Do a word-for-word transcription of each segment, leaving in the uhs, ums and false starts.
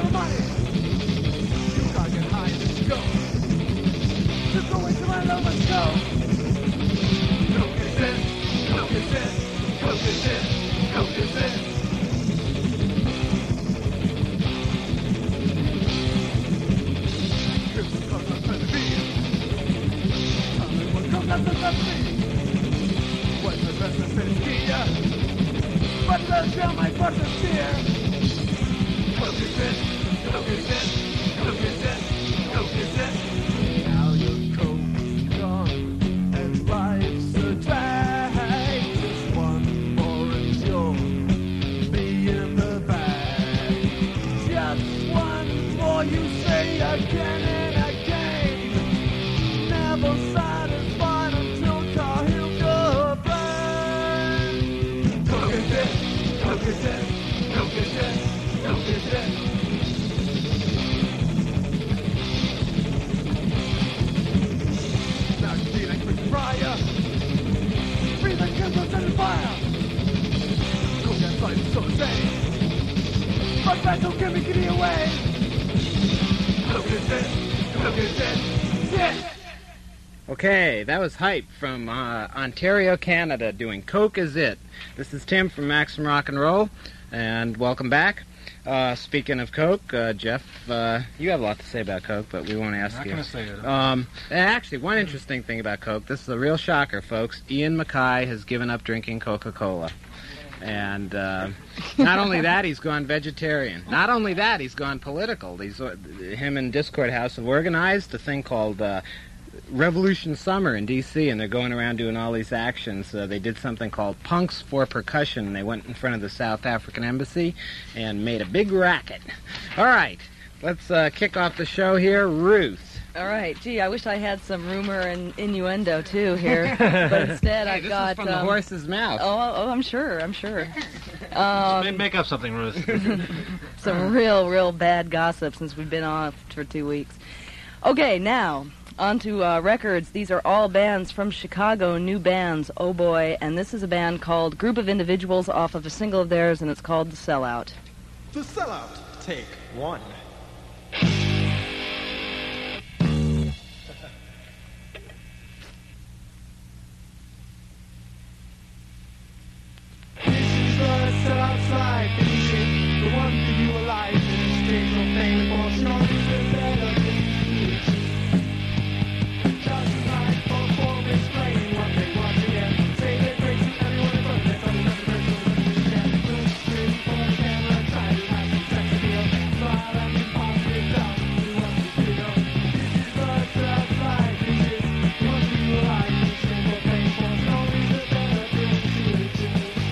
the money. You gotta get high, let's go. Just go into my love, let's go. Coke is it, coke is it, coke is it, coke is it. Here's the coke I'm trying to be. Tell me what coke I'm trying to be. What's the best of Finnegia? But let's show my partner's here. Coke is it, coke is it, coke is it, coke is it. Now your coke's gone and life's a drag. Just one more and you'll be in the bag. Just one more you say again and again. Never satisfied until Cahill your brain. Coke is it, coke is it, coke is it, coke is it. Now you see like Richard Pryor. Breathe like candles and fire. Coke and life is so insane. But that don't give me kitty away. Coke is it, coke is it, yeah. Okay, that was Hype from uh, Ontario, Canada, doing Coke Is It. This is Tim from Maximum Rock and Roll, and welcome back. Uh, speaking of Coke, uh, Jeff, uh, you have a lot to say about Coke, but we won't ask I'm you. not going to say it. Um, actually, one interesting thing about Coke, this is a real shocker, folks. Ian MacKaye has given up drinking Coca-Cola. And uh, not only that, he's gone vegetarian. Not only that, he's gone political. He's, uh, him and Discord House have organized a thing called uh, Revolution Summer in D C, and they're going around doing all these actions. Uh, they did something called Punks for Percussion, and they went in front of the South African Embassy and made a big racket. All right, let's uh, kick off the show here. Ruth. All right. Gee, I wish I had some rumor and innuendo, too, here. But instead, Hey, I've this got... is from um, the horse's mouth. Oh, oh, I'm sure, I'm sure. Um, Make up something, Ruth. some real, real bad gossip since we've been off for two weeks. Okay, now, on to uh, records. These are all bands from Chicago, new bands, oh boy. And this is a band called Group of Individuals off of a single of theirs, and it's called The Sellout. The Sellout, take one. Outside, finishing the one for you alive. Take no pain for sure, it's a better thing. Just like for performance, playing what they want to get. Say they're crazy, everyone in front of them. Tell me nothing personal, nothing you can. Look straight for the camera, try to have some sex appeal. Smile and be positive, down to what you feel. This is what's outside, this is the one for you alive. Take no pain for sure, it's a better thing to do.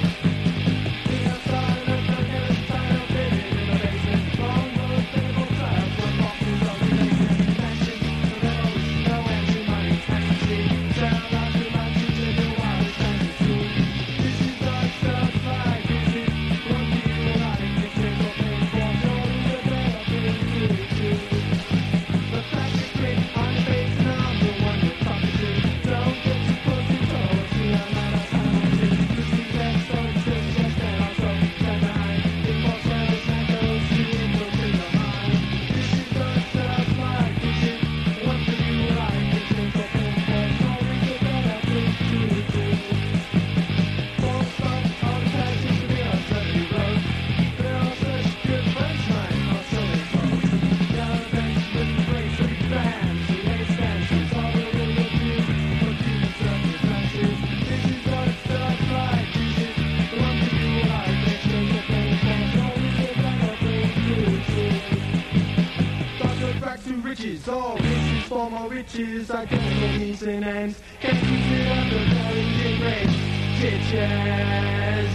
All riches for more riches, identical means and ends. Can't keep it under the great ditches.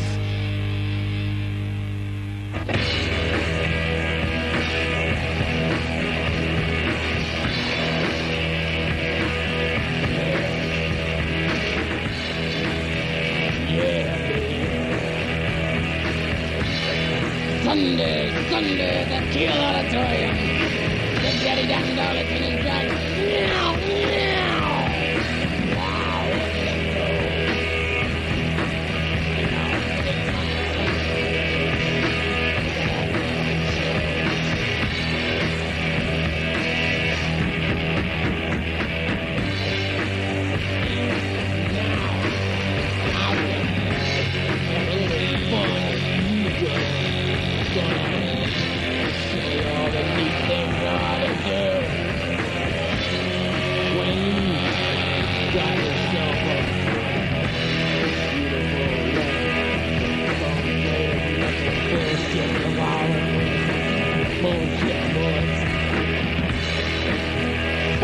Sunday, Sunday, the Teal Auditorium. The Daddy Dandolican is back. Meow, meow. Wow, look at him go.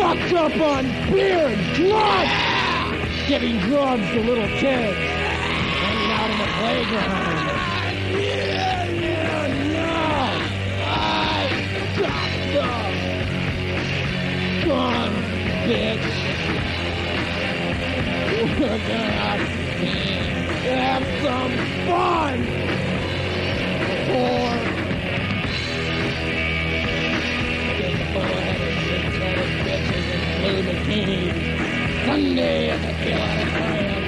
Stocked up on beer and drugs! Giving drugs to little kids. Hanging out in the playground. Yeah, yeah, no! I got them! Gone, bitch! We're gonna have some fun! Or... Blue bikinis. Sunday at the Kill Auditorium.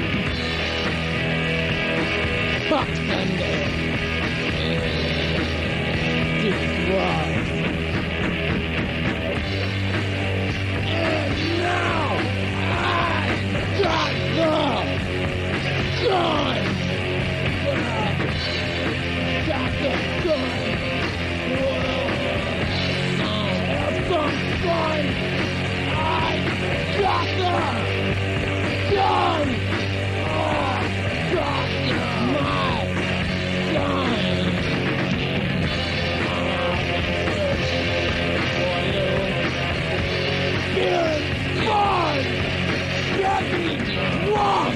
Fuck Sunday. Just drugs. And now I got the gun. Got the gun. Whoa. Have some fun. Got them! Gun! Oh, got my gun! Beer and fun! Get me drunk!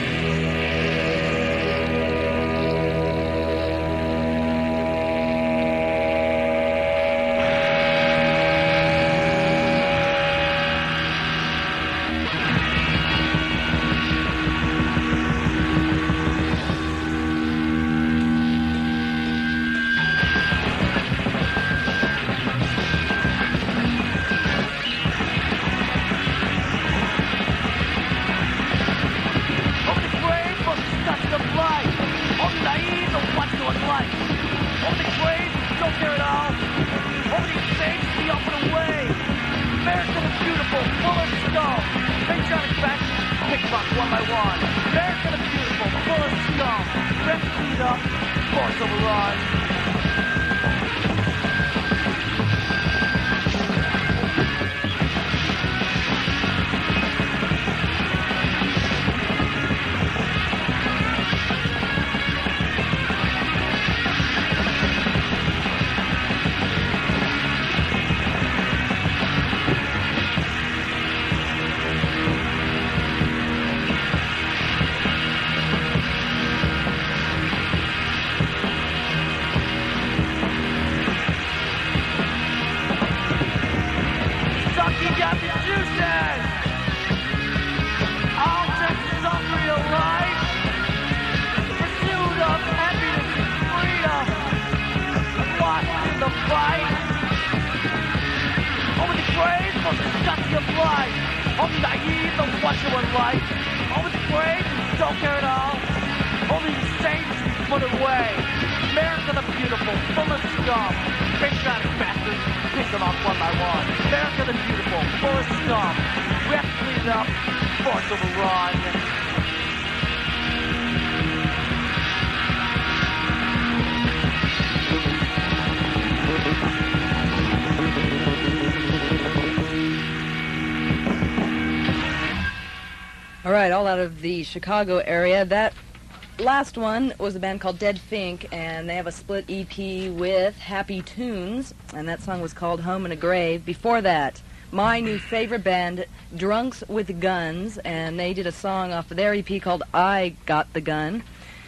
All right, all out of the Chicago area. That last one was a band called Dead Fink, and they have a split E P with Happy Tunes, and that song was called Home in a Grave. Before that, my new favorite band, Drunks with Guns, and they did a song off of their E P called I Got the Gun,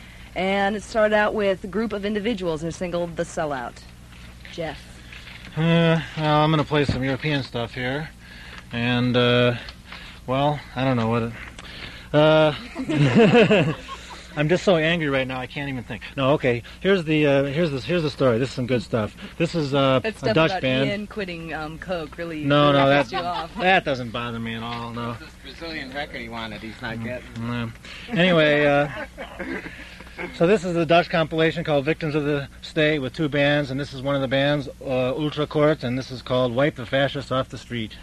and it started out with a group of individuals, their single, The Sellout. Jeff. Uh, well, I'm going to play some European stuff here, and, uh, well, I don't know what it... Uh, I'm just so angry right now I can't even think. No, okay. Here's the uh, here's the here's the story. This is some good stuff. This is uh, that a stuff Dutch about band. Ian quitting um, coke really. No, no, pisses that you off. that doesn't bother me at all. No. This Brazilian record he wanted, he's not getting. Mm, anyway, uh, so this is the Dutch compilation called Victims of the State with two bands, and this is one of the bands, uh, Ultra Court, and this is called Wipe the Fascists Off the Street.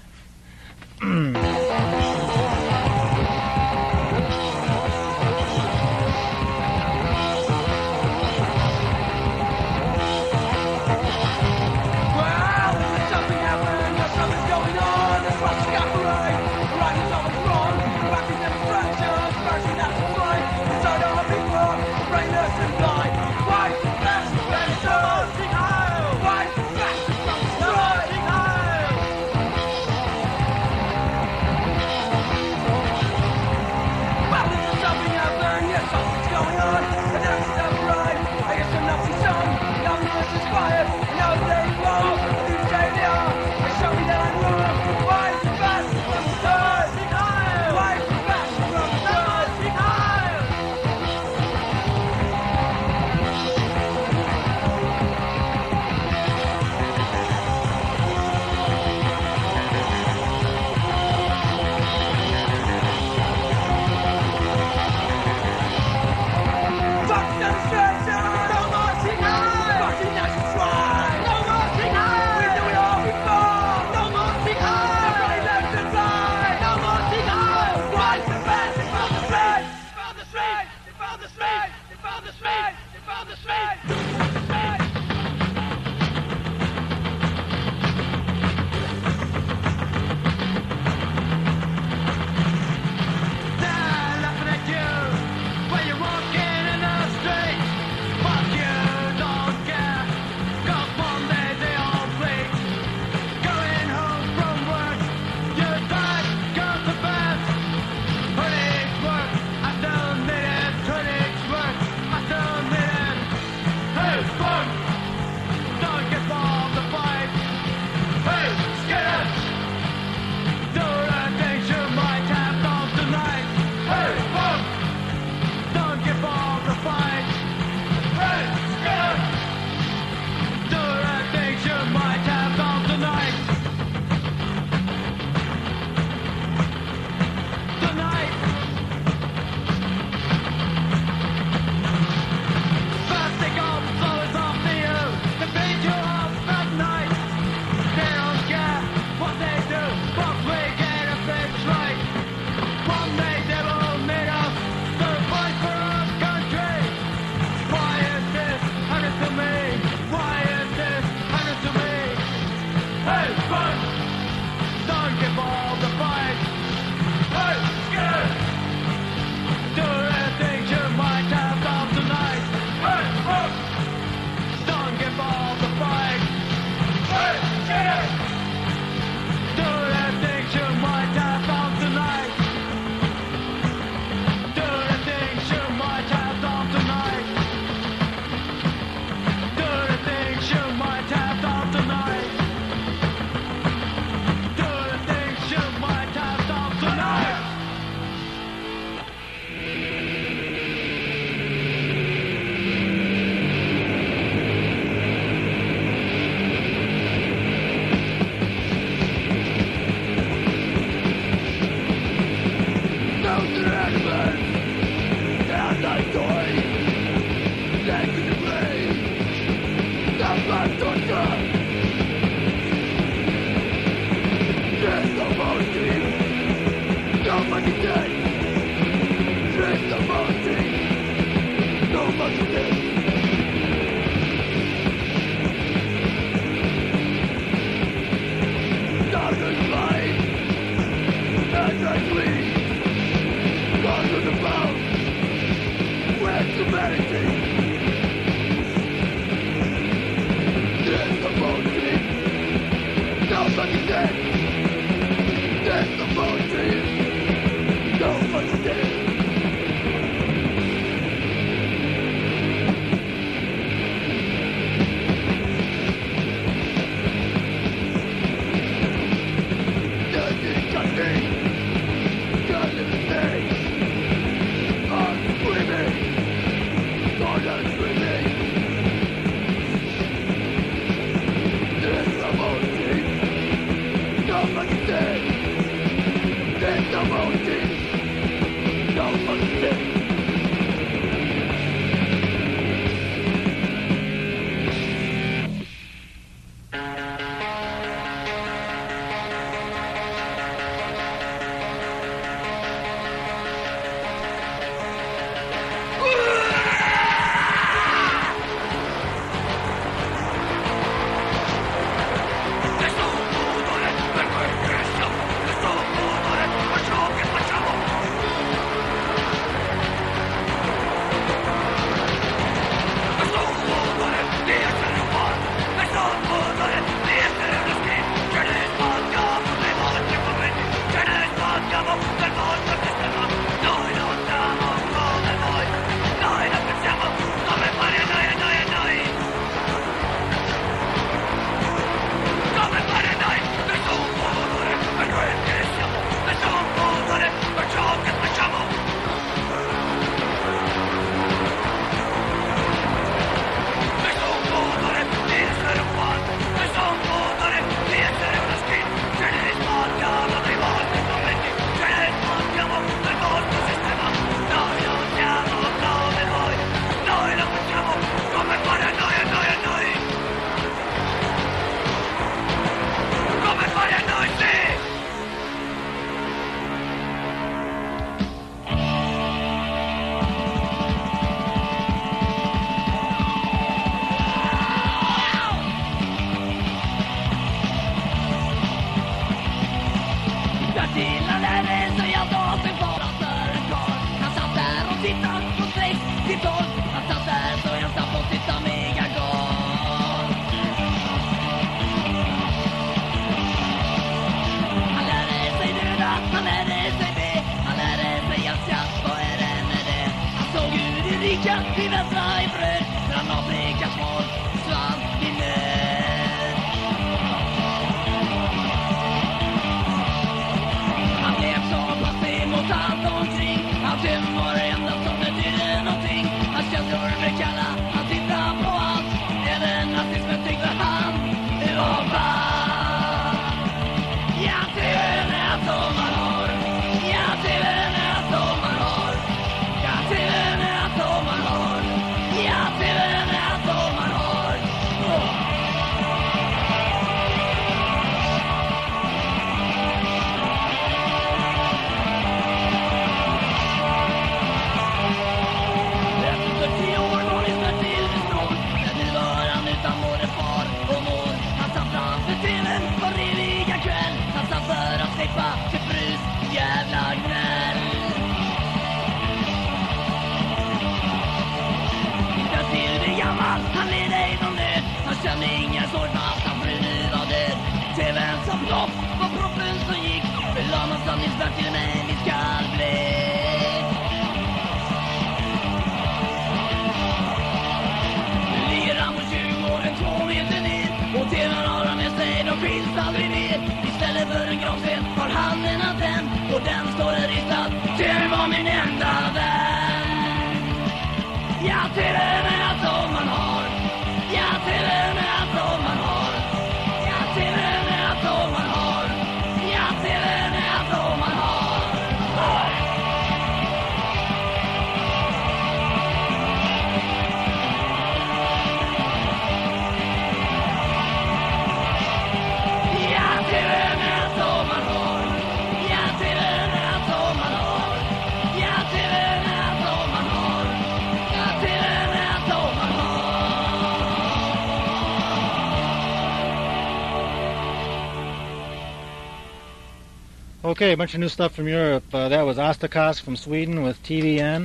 Okay, a bunch of new stuff from Europe. Uh, that was Ostakos from Sweden with T V N.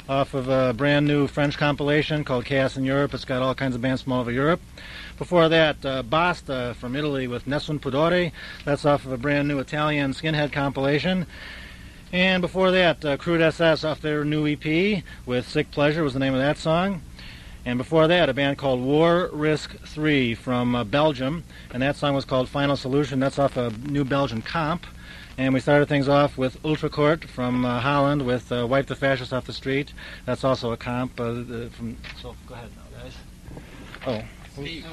off of a brand new French compilation called Chaos in Europe. It's got all kinds of bands from all over Europe. Before that, uh, Basta from Italy with Nessun Pudore. That's off of a brand new Italian Skinhead compilation. And before that, uh, Crude S S off their new E P with Sick Pleasure was the name of that song. And before that, a band called War Risk three from uh, Belgium, and that song was called Final Solution. That's off a new Belgian comp. And we started things off with Ultracourt from uh, Holland with uh, Wipe the Fascists Off the Street. That's also a comp uh, the, from... So, go ahead now, guys. Oh. Steve.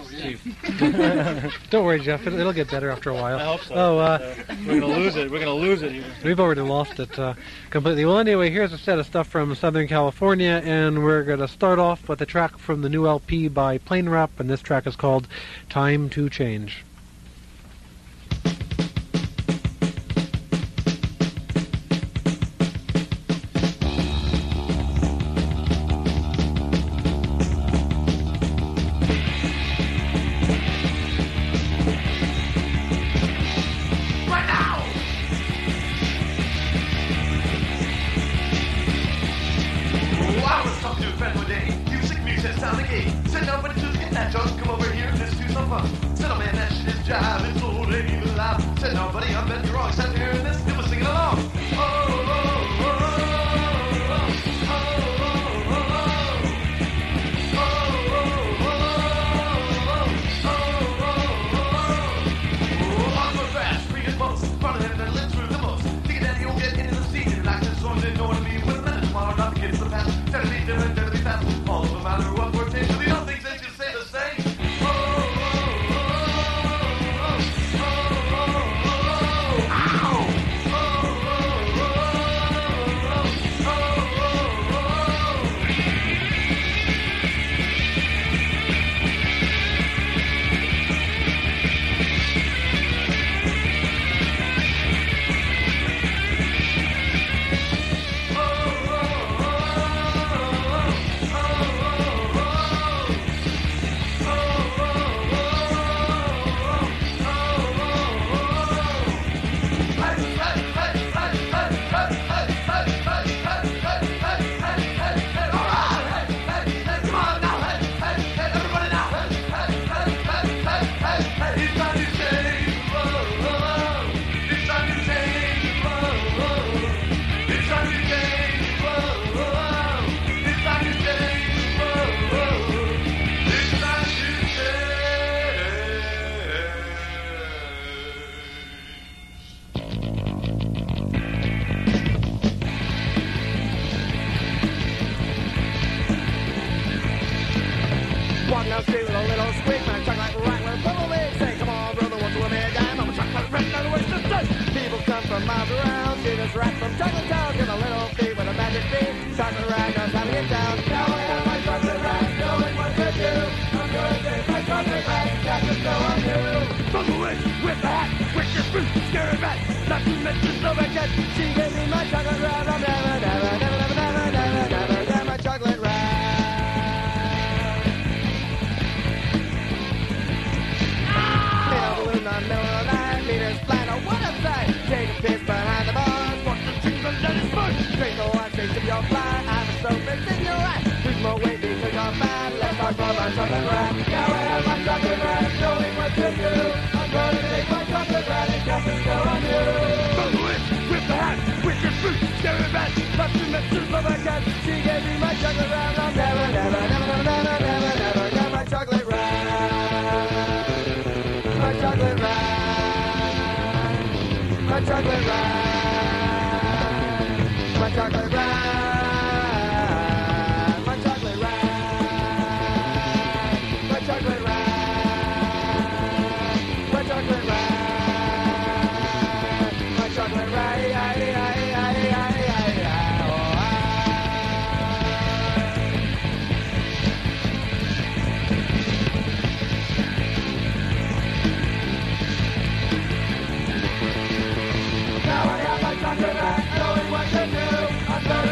Steve. Don't worry, Jeff. It, it'll get better after a while. I hope so. Oh, uh, uh, we're going to lose it. We're going to lose it here. We've already lost it uh, completely. Well, anyway, here's a set of stuff from Southern California, and we're going to start off with a track from the new L P by Plane Rap, and this track is called Time to Change. Now I have my chocolate rack, knowing what to do. I'm gonna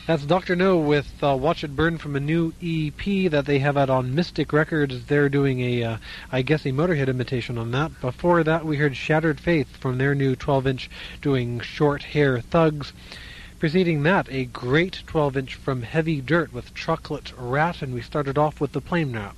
That's Doctor No with uh, Watch It Burn from a new E P that they have out on Mystic Records. They're doing a, uh, I guess, a Motorhead imitation on that. Before that, we heard Shattered Faith from their new twelve inch doing Short Hair Thugs. Preceding that, a great twelve inch from Heavy Dirt with Chocolate Rat, and we started off with the Plane Nap.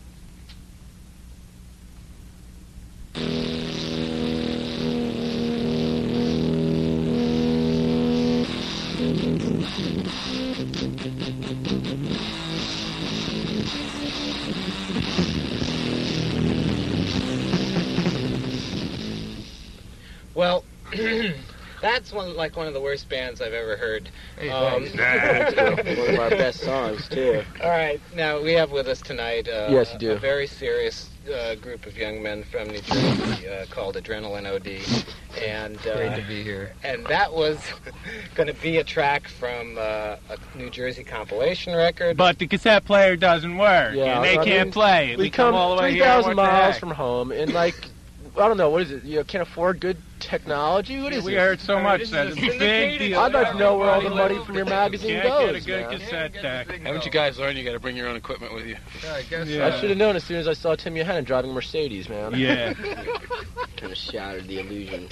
Well, that's one like one of the worst bands I've ever heard. Hey, Um, thanks. One of our best songs, too. All right, now we have with us tonight uh, Yes, you do. a very serious uh, group of young men from New Jersey uh, called Adrenaline O D, and uh, Great to be here. and that was going to be a track from uh, a New Jersey compilation record. But the cassette player doesn't work, Yeah, and they I can't mean, play it. We, We, come, come all the way three here. thousand what the miles heck? from home, and like, I don't know, what is it? You know, can't afford good technology? What is We it? heard so much that it's a big deal. I'd like to know where all the money from your magazine Can't goes. get a good man. cassette deck. Haven't you guys learned you got to bring your own equipment with you? Yeah, I guess Yeah. I should have known as soon as I saw Tim Yohannan driving a Mercedes, man. Yeah. Kind of shattered the illusion.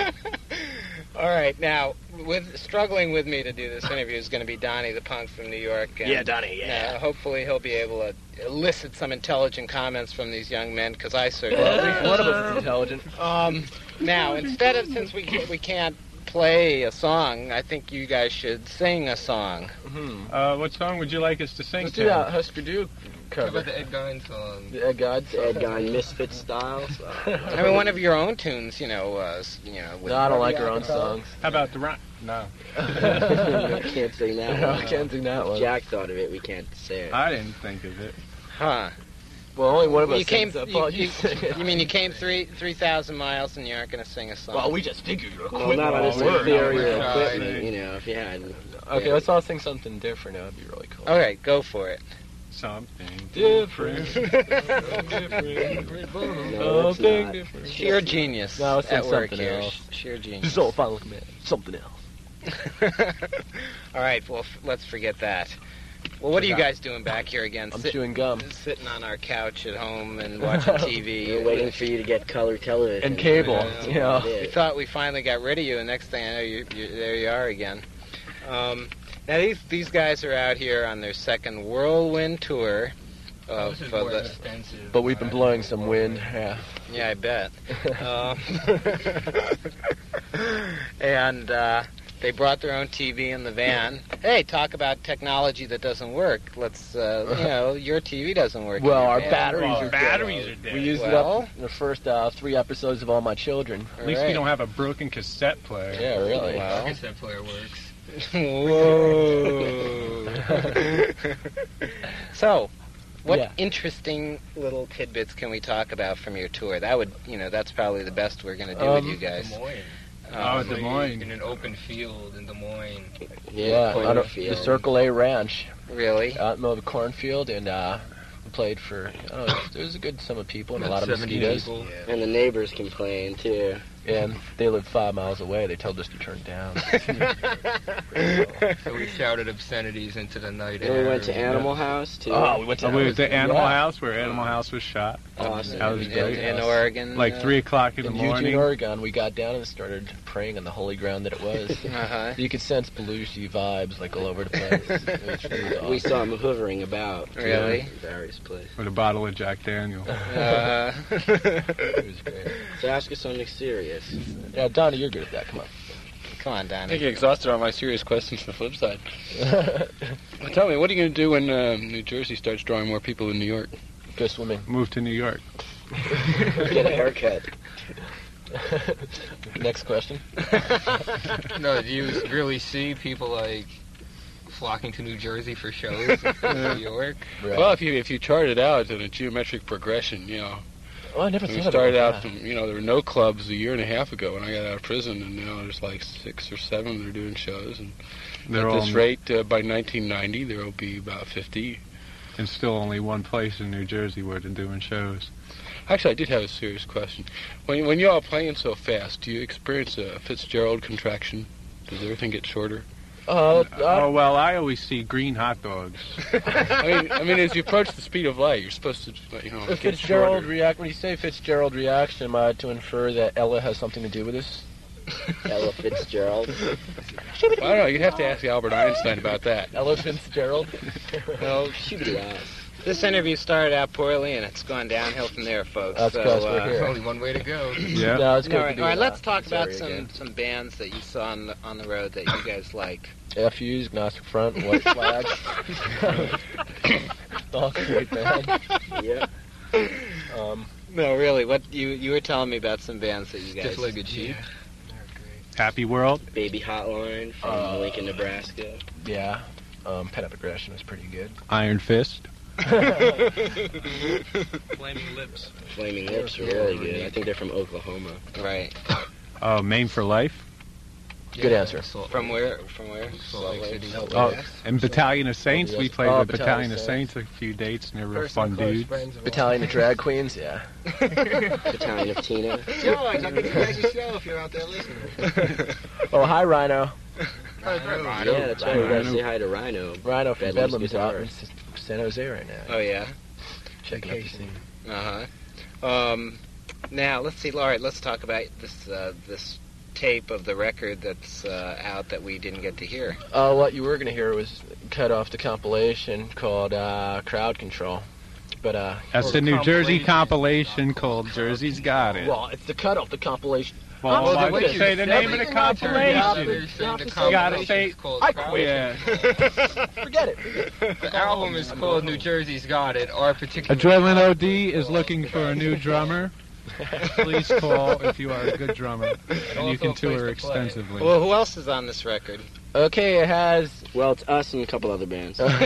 All right, now with struggling with me to do this interview is going to be Donnie the Punk from New York. And, Yeah, Donnie, yeah. Uh, hopefully he'll be able to elicit some intelligent comments from these young men, because I certainly. Well, at least one of us is intelligent. Um, now, instead of, since we ca- we can't play a song, I think you guys should sing a song. Mm-hmm. Uh, what song would you like us to sing? Let's Tim? do that Husker Du cover. How about the Ed Gein song? The Ed Gein, the Ed Gein Misfit style. I mean, one of your own tunes, you know. Uh, s- you know. With No, I don't like our own songs. How about the run? No. Can't sing that No, one. I can't sing that one. Jack thought of it. We can't say it. I didn't think of it. Huh? Well, only one of us You came. sings that You, part. you, sing it. you mean you came three three thousand miles and you aren't going to sing a song? Well, we just figured your Well, equipment not on all this worked. inferior No, equipment, you know, if you had... Okay, let's all sing something different. That would be really cool. Okay, go for it. Something Different. No, it's Something not. different. Sheer genius No, let's sing at work something here. else. Sheer This genius. is all fine, man. Something else. All right, well, f- let's forget that. Well, what are you guys doing back here again? I'm Sit- chewing gum. Sitting on our couch at home and watching T V. We're waiting for you to get color television. And cable, That's yeah. what it We is. thought we finally got rid of you, and next thing I know, you, you, there you are again. Um, now, these these guys are out here on their second whirlwind tour of uh, the. But we've been blowing some wind. Yeah. Yeah, I bet. um, and uh, they brought their own T V in the van. Hey, talk about technology that doesn't work. Let's, uh, you know, your T V doesn't work. in Well, your our van. batteries Well, are batteries dead. are dead. We used Well- it up in the first uh, three episodes of All My Children. At least we don't have a broken cassette player. Yeah, really. Well. Cassette player works. Whoa. So, what Yeah. interesting little tidbits can we talk about from your tour? That would, you know, that's probably the best we're going to do with Um, you guys. Des Moines. Oh, Um, Des Moines. In an open field in Des Moines. Yeah, Pointer on a, the field. Circle A Ranch really? out in the middle of a cornfield, and uh, we played for, I don't know, there was a good sum of people and a lot of seventy mosquitoes. people. And the neighbors complain, too. And they lived five miles away. They told us to turn down. So we shouted obscenities into the night Then we air. went to Animal House, too. Oh, we went to Oh, we were at the Animal yeah. House where Animal House was shot. Awesome. That was in, great. in Oregon. Like uh, three o'clock in the In morning. Eugene, Oregon, we got down and started praying on the holy ground that it was. Uh-huh. You could sense Belushi vibes like all over the place. It was really awesome. We saw him hovering about. too, Really? in various places. With a bottle of Jack Daniel. Uh, It was great. So ask us something serious. Yeah, Donnie, you're good at that. Come on. come on, I Donnie. think you exhausted all my serious questions to the flip side. Well, tell me, what are you going to do when uh, New Jersey starts drawing more people than New York? Go swimming. Moved to New York. Get a haircut. Next question. No, do you really see people like flocking to New Jersey for shows in New York? Right. Well, if you if you chart it out in a geometric progression, you know, Oh, I never we thought started about out that. from, you know, there were no clubs a year and a half ago when I got out of prison, and now there's like six or seven that are doing shows. And They're at all this rate, uh, by nineteen ninety, there will be about fifty. and still only one place in New Jersey where they're doing shows. Actually, I did have a serious question. When when you're all playing so fast, do you experience a Fitzgerald contraction? Does everything get shorter? Uh, oh well, I always see green hot dogs. I mean, I mean, as you approach the speed of light, you're supposed to, you know, If get Fitzgerald shorter. react when you say Fitzgerald reaction, am I to infer that Ella has something to do with this? Ella Fitzgerald. I don't know. You'd have to ask Albert Einstein about that. Ella Fitzgerald. Well, Shibbity-ass. this interview started out poorly, and it's gone downhill from there, folks. That's so, because we're uh, here. Only one way to go. Yeah. No, it's good all to right, be all right. uh, Let's talk this about area some, again. some bands that you saw on the, on the road that you guys like. F U's, Gnostic Front, White Flag. All great band. Yeah. Um, No, really. What you you were telling me about some bands that you guys. Stiff-legged sheep. Happy World. Baby Hotline from Uh, Lincoln, Nebraska. yeah. Um, Pent Up Aggression was pretty good. Iron Fist. Flaming Lips. Flaming Lips are really good. I think they're from Oklahoma. Right. Oh, Main for Life. Good answer. From where? From where? Salt Lake City. Oh, and Battalion of Saints. We played Oh, with Battalion Battalion of of Saints a few dates, and they're real fun dudes. Battalion of Drag Queens, yeah. Battalion of Tina. George, I'll give you guys a show if you're out there listening. Oh, hi, Rhino. Yeah, that's right. We gotta say hi to Rhino. Rhino from Bedlam's Bedlam's out in guitarist. San Jose right now. Oh yeah. Checking out the scene. Uh huh. Um, now let's see. All right, let's talk about this uh, this tape of the record that's uh, out that we didn't get to hear. Uh, what you were going to hear was cut off the compilation called uh, Crowd Control. But, uh... That's the New Jersey compilation called Jersey's Got It. Well, it's the cut off the compilation. Well, well, why wait, don't you say the name of the compilation? You gotta say, I quit. Yeah. Forget it. The album is called New Jersey's Got It. Our particular Adrenaline O D is looking for a new drummer. Please call if you are a good drummer, and you can tour extensively. Well, who else is on this record? Okay, it has... Well, it's us and a couple other bands. uh,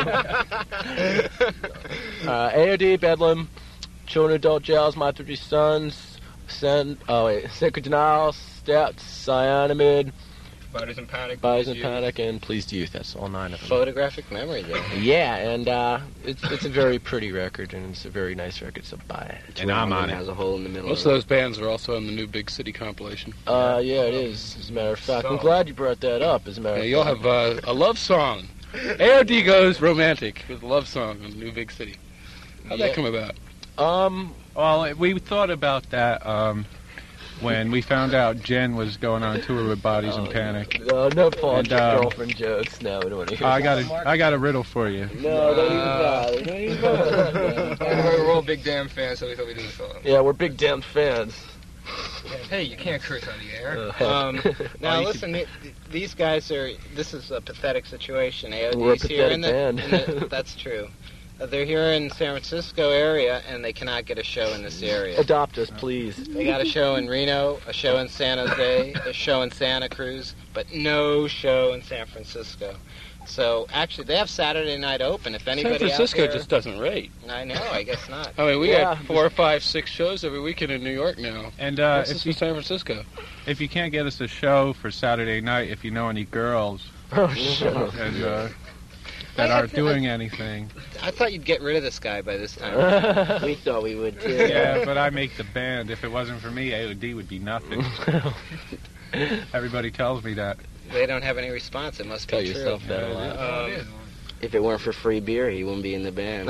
A O D, Bedlam, Children Adult Jails, My Three Sons, Sen, oh wait, Sacred Denial, Stats, Cyanamid, Bodies in Panic. Bodies in Please Panic, and Pleased Youth. That's all nine of them. Photographic Memory, though. Yeah, and uh, it's it's a very pretty record, and it's a very nice record, so buy it. And I'm on It it. has a hole in the middle. Most of of it. those bands are also on the new Big City compilation. Uh, yeah, it is, as a matter of fact. I'm So- glad you brought that up, as a matter Yeah, of you'll fact. have uh, a love song. A O D goes romantic with a love song on the new Big City. How'd Yeah. that come about? Um, Well, we thought about that um, when we found out Jen was going on tour with Bodies in Panic. no, no Paul And, uh, girlfriend jokes. No, we don't want to hear I that. got a, I got a riddle for you. No, don't even bother. Don't even bother. We're all big damn fans, so we thought we'd do the song. Yeah, we're big damn fans. Hey, you can't curse on the air. Uh, Um, now Oh, you listen, th- these guys are. This is a pathetic situation. A O D's We're a here in the, pathetic band. in the. That's true. Uh, they're here in San Francisco area, and they cannot get a show in this area. Adopt us, please. They got a show in Reno, a show in San Jose, a show in Santa Cruz, but no show in San Francisco. So actually, they have Saturday night open. If anybody San Francisco out there, just doesn't rate. I know, I guess not. I mean, we Yeah. got four or five, six shows every weekend in New York now. And uh, This is if for you San Francisco. if you can't get us a show for Saturday night, if you know any girls Oh, shut up. and, uh, that I- I aren't feel doing anything, I thought you'd get rid of this guy by this time. We thought we would too. yeah, but I make the band. If it wasn't for me, A O D would be nothing. Everybody tells me that. They don't have any response. It must Tell be true. yourself that a lot. Um, If it weren't for free beer, he wouldn't be in the band.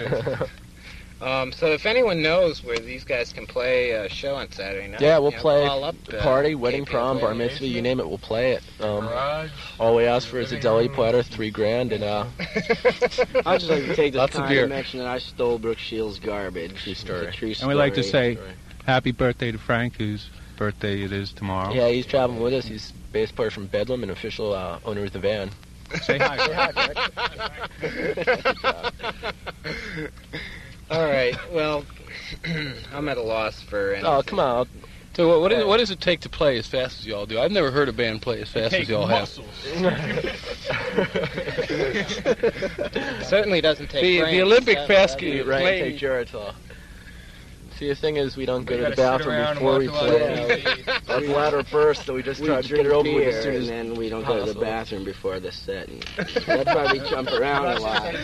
Um, so if anyone knows where these guys can play a show on Saturday night, Yeah, we'll you know, play call up, uh, party, wedding, K P F prom, bar Radio. mitzvah, you name it, we'll play it. Um, Garage. all we ask for is a deli platter, three grand, and uh, I'd just like to take this Lots of time beer. to mention that I stole Brooke Shields' garbage. True story. It's a true And we like to story. say happy birthday to Frank, whose birthday it is tomorrow. yeah, he's traveling with us. He's bass player from Bedlam and official uh, owner of the van. Say hi. All right. Well, I'm at a loss for. Anything. Oh, come on. So what, what, is, what does it take to play as fast as y'all do? I've never heard a band play as fast as y'all have. Certainly doesn't take. The, brains. the Olympic That- fast that- Right, playing- take Geritol. See, the thing is, we don't go We to the gotta sit bathroom around and before we watch a lot of play. T V. Our bladder bursts, so we just We try to drink get it over with beer as soon and as then we don't go to the possible. bathroom before the set. And that's why we jump around a lot.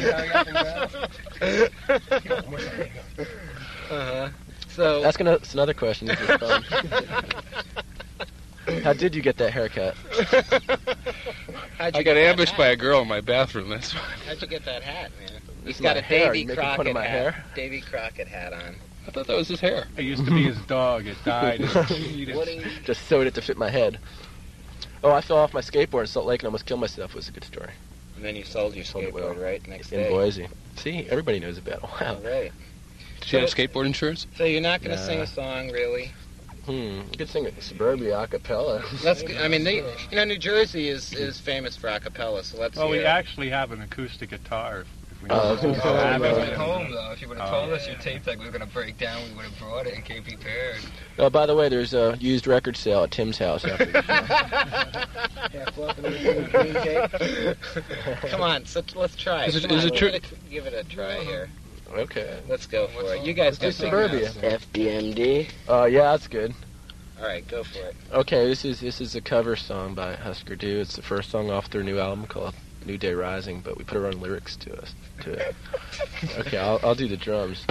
Uh-huh. So That's gonna. That's another question. This is fun. How did you get that haircut? How'd you I get got that ambushed hat? by a girl in my bathroom. That's why. How'd you get that hat, man? He's It's got my a hair. Davy You making fun Crockett of my hat. hair? Davy Crockett hat on. I thought that was his hair. It used to be his dog. It died. Just sewed it to fit my head. Oh, I fell off my skateboard in Salt Lake and almost killed myself. It was a good story. And then you sold your Sold it well. skateboard, right? Next In day. Boise. See, everybody knows about it. Wow. All right. Did you have skateboard insurance? So you're not going to Nah. sing a song, really? Hmm. You could sing it Suburbia a cappella. Let's. I mean, they, you know, New Jersey is, is famous for a cappella, so let's. Well, we hear it. actually have an acoustic guitar. If we Oh, know. okay. Oh, Yeah, we yeah. went home though. If you would have Oh. told us your tape deck was going to break down, we would have brought it and came prepared. Oh, by the way, there's a used record sale at Tim's house after the show. Come on, so let's try. Is it- Come is on, it true- give it- Give it a try here. Okay. Let's go for it. You guys Let's do go sing Suburbia. now. F B M D. Uh, yeah, that's good. All right, go for it. Okay, this is this is a cover song by Husker Du. It's the first song off their new album called New Day Rising, but we put our own lyrics to us to it. Okay, I'll I'll do the drums.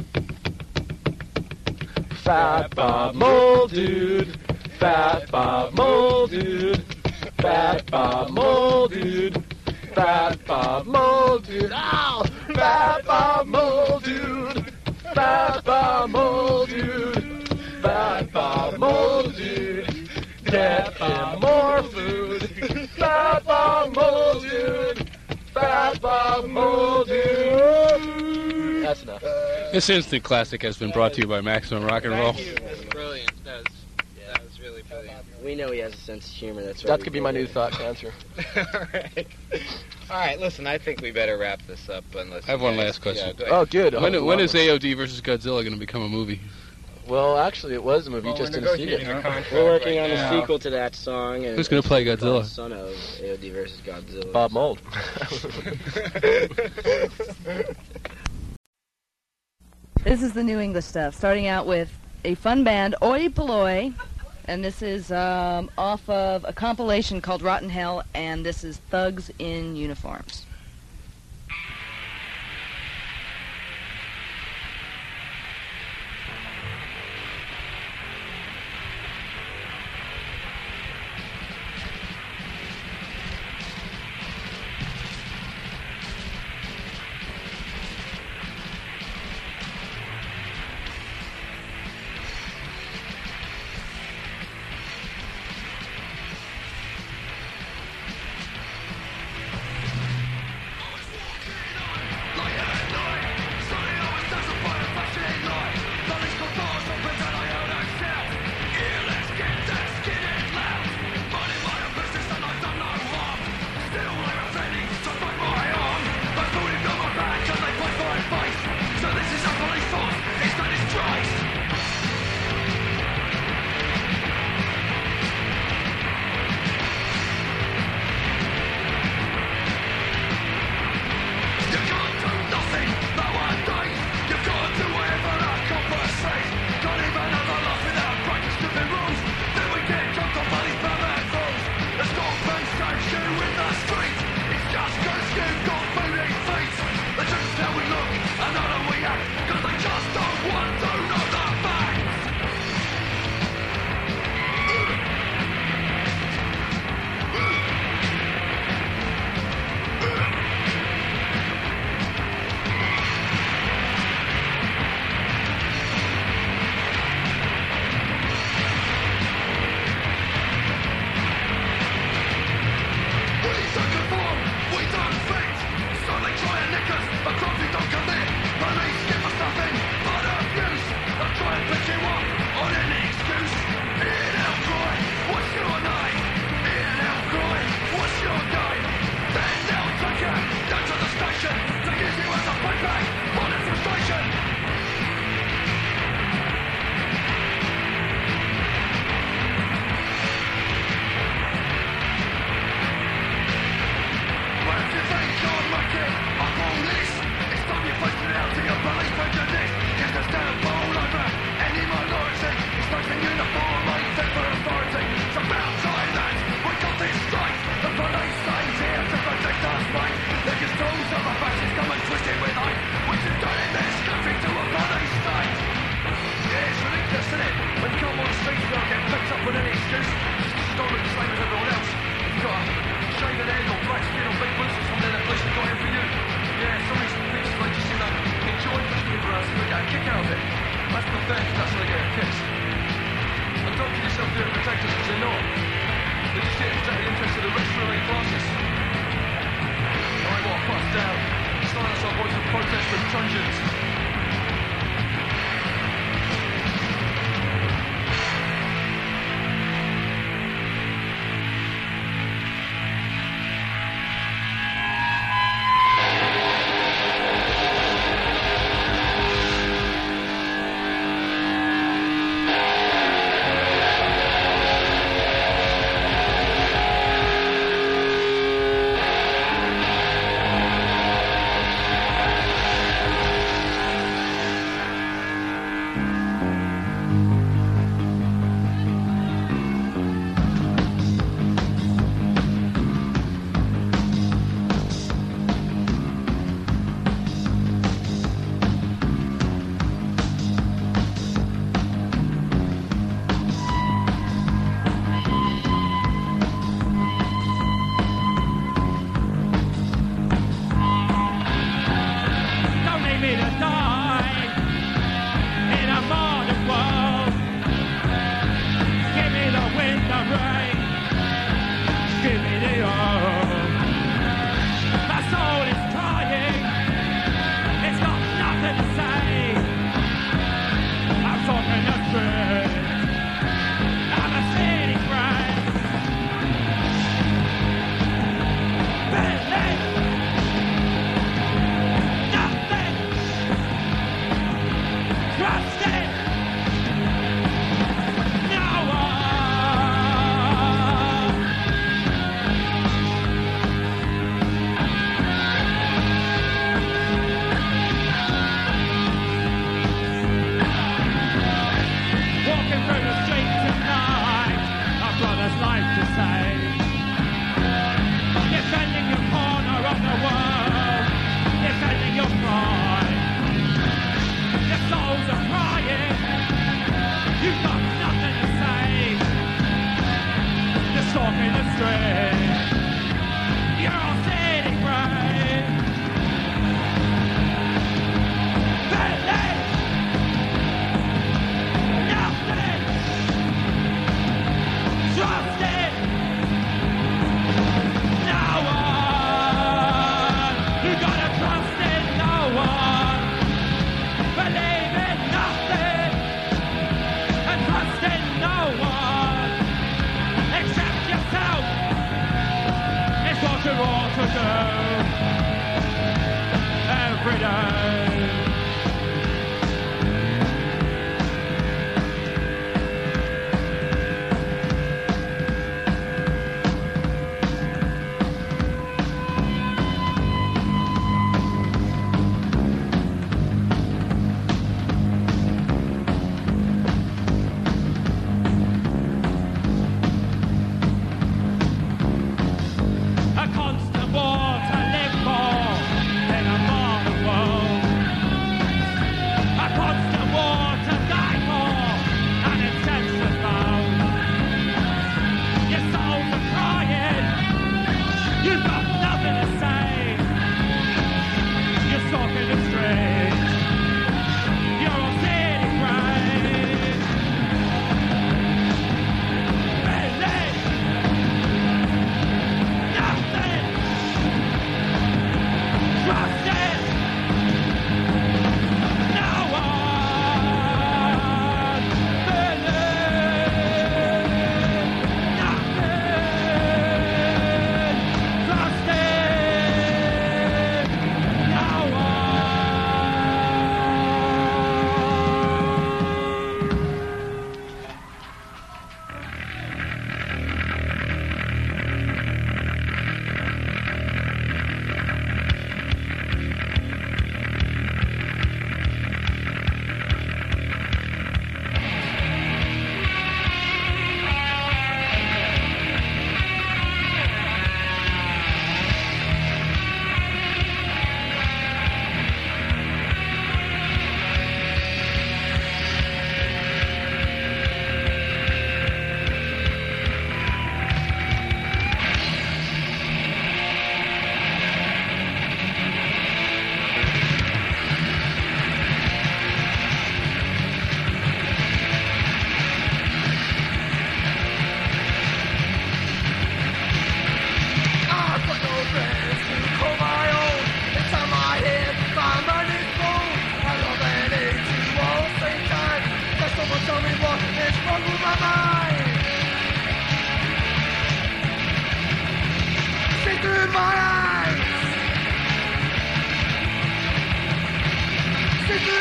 Fat Bob Mole Dude, Fat Bob Mole Dude, Fat Bob Mole Dude, Fat Bob Mole Dude, ow! Fat Bob Mole Dude, Fat Bob Mole Dude, Fat Bob Mole Dude, get him more food. Fat Bob Mole Dude, Fat Bob Mole Dude. That's enough. This instant classic has been brought to you by Maximum Rock and Roll. Thank you. That was brilliant. That was, that was really brilliant. We know he has a sense of humor. That's why That we could be did my it. new thought cancer. All right. All right, listen, I think we better wrap this up. Unless I have you one guys- last question. Yeah, go ahead. Oh, good. When, Oh, when is lovely. A O D versus Godzilla going to become a movie? Well, actually, it was a movie. Well, you just we're didn't see negotiating it. a contract We're working right on now. a sequel to that song. And Who's gonna play it's called Godzilla? Son of A O D versus Godzilla. Bob Mold. This is the new English stuff, starting out with a fun band, Oi Polloi, and this is um, off of a compilation called Rotten Hell, and this is Thugs in Uniforms.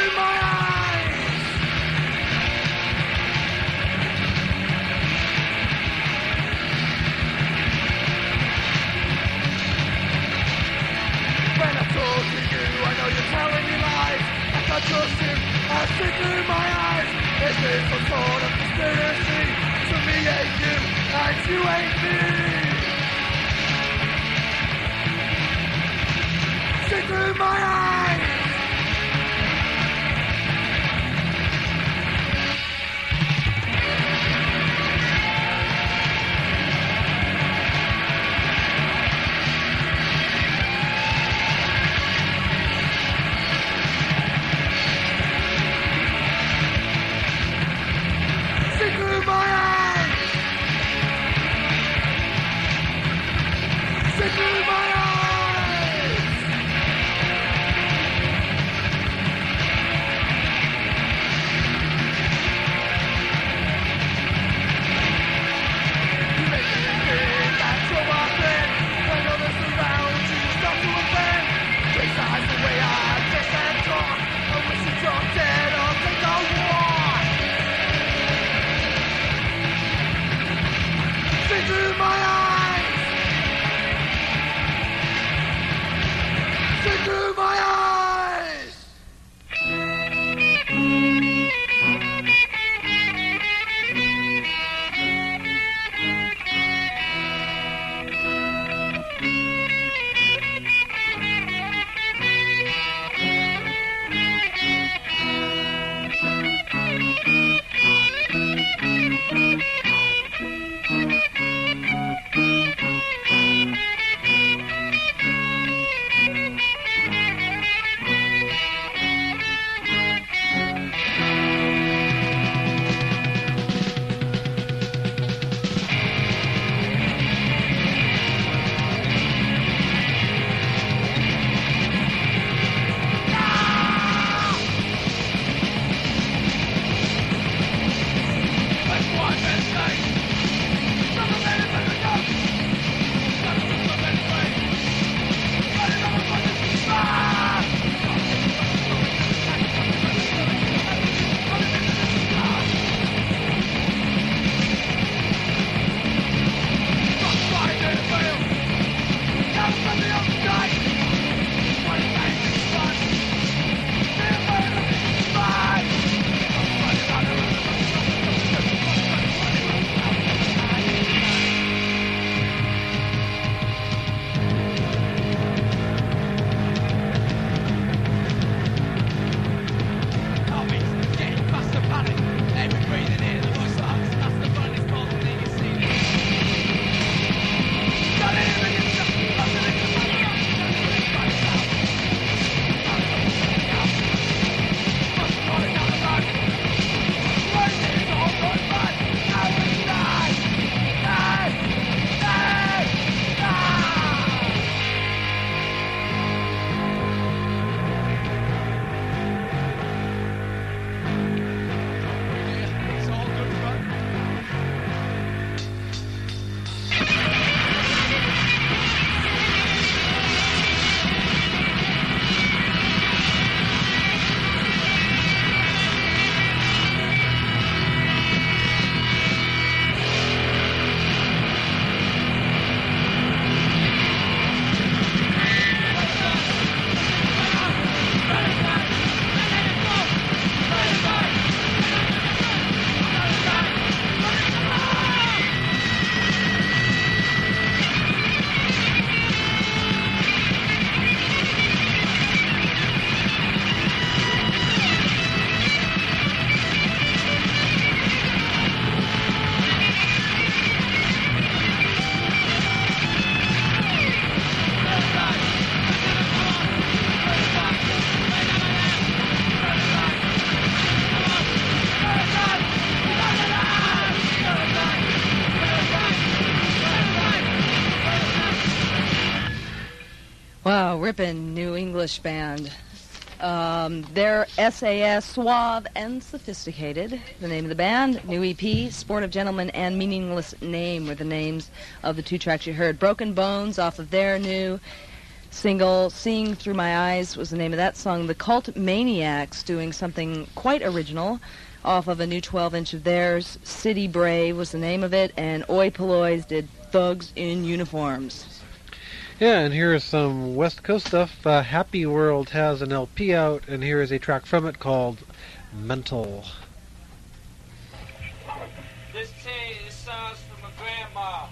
through my eyes. When I talk to you, I know you're telling me lies. I can't trust you, I see through my eyes. Is this some sort of conspiracy? To me ain't you, and you ain't me. See through my eyes. See through my eyes. See through my eyes. You make me think that you're my friend. When others around you start to offend. Criticize the way I dress and talk. I wish you dropped dead or take a walk. See through my eyes. See through my eyes. Wow, ripping New English band. Um, they're S A S, Suave and Sophisticated. The name of the band, new E P, Sportive Gentleman and Meaningless Name were the names of the two tracks you heard. Broken Bones off of their new single. Seeing Through My Eyes was the name of that song. The Cult Maniacs doing something quite original off of a new twelve inch of theirs. City Brave was the name of it, and Oi Pollois did Thugs in Uniforms. Yeah, and here is some West Coast stuff. Uh, Happy World has an L P out, and here is a track from it called Mental. This tea is songs from my grandma.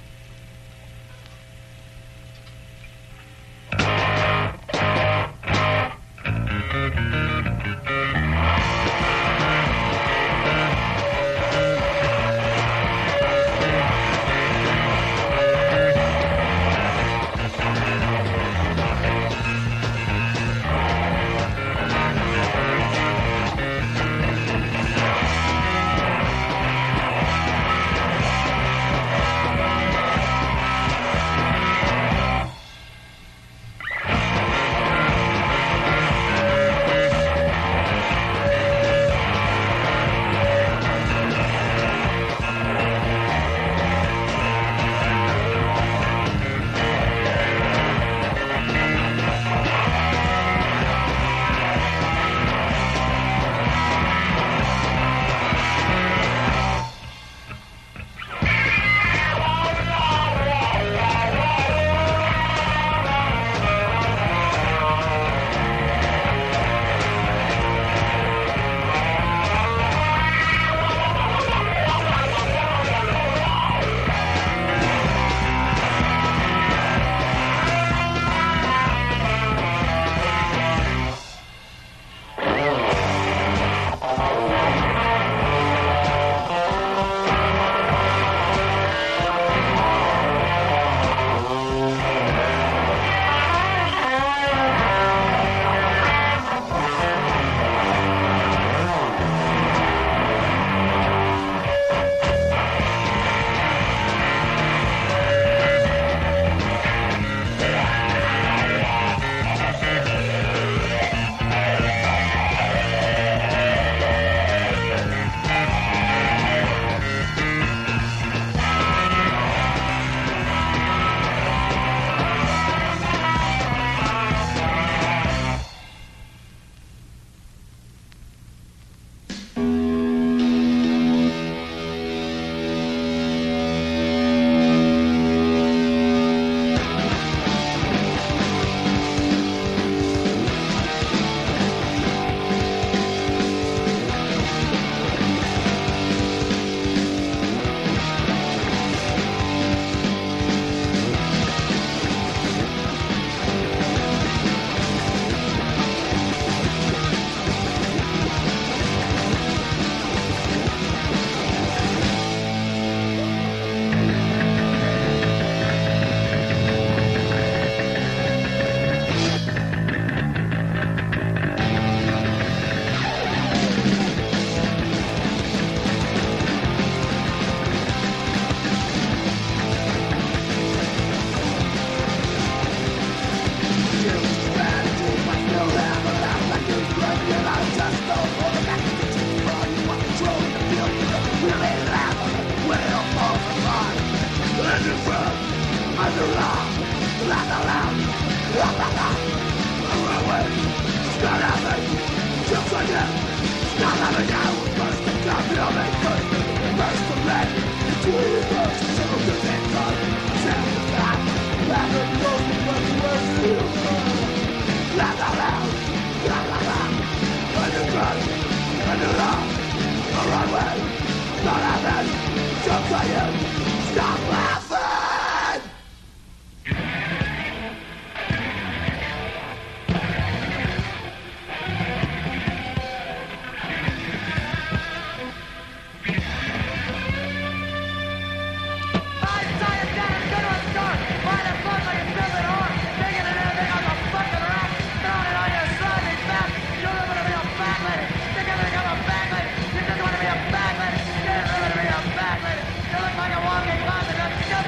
Like a walking closet,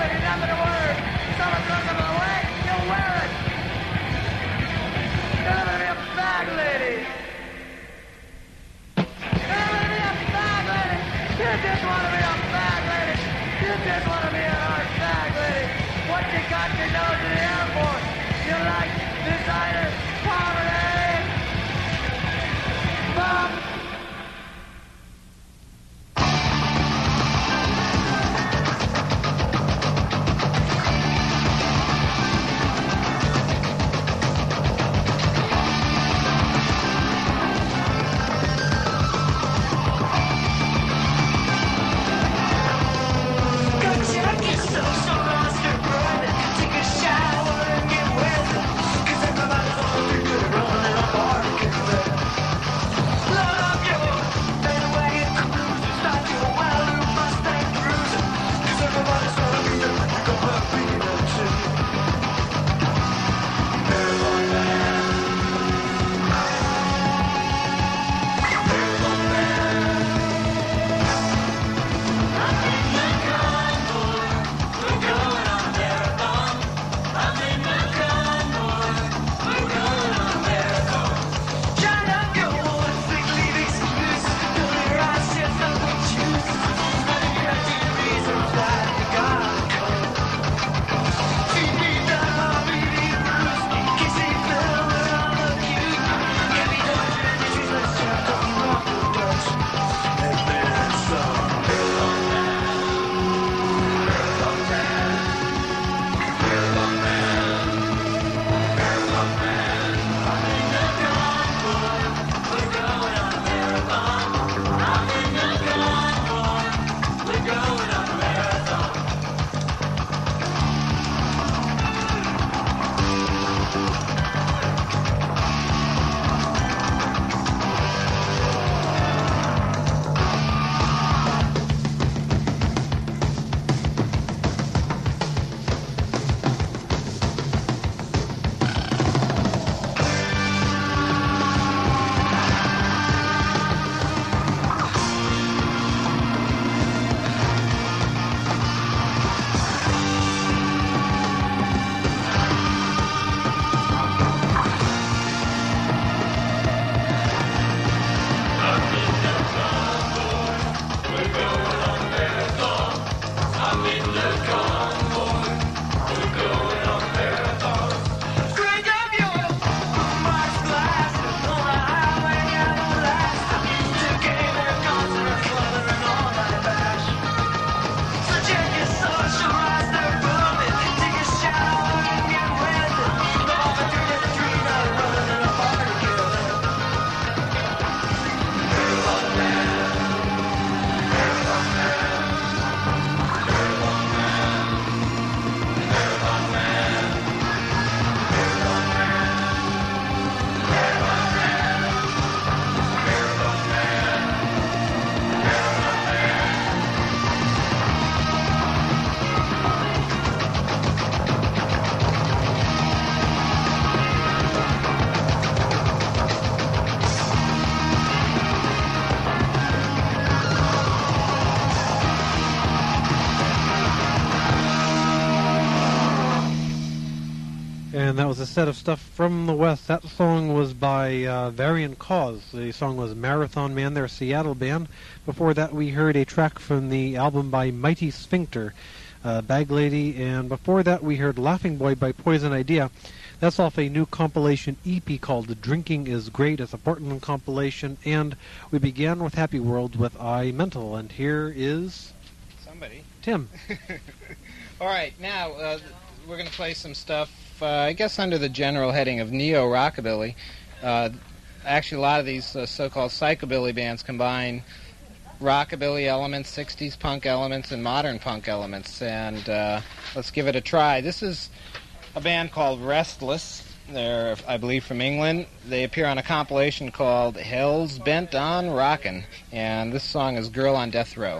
And that was a set of stuff from the West. That song was by uh, Variant Cause. The song was Marathon Man, their Seattle band. Before that, we heard a track from the album by Mighty Sphincter, uh, Bag Lady. And before that, we heard Laughing Boy by Poison Idea. That's off a new compilation E P called Drinking is Great. It's a Portland compilation. And we began with Happy World with I Mental. And here is... Somebody. Tim. All right, now uh, we're going to play some stuff, uh, I guess under the general heading of neo-rockabilly. Uh, actually, a lot of these uh, so-called psychobilly bands combine rockabilly elements, sixties punk elements, and modern punk elements. And uh, let's give it a try. This is a band called Restless. They're, I believe, from England. They appear on a compilation called Hell's Bent on Rockin'. And this song is Girl on Death Row.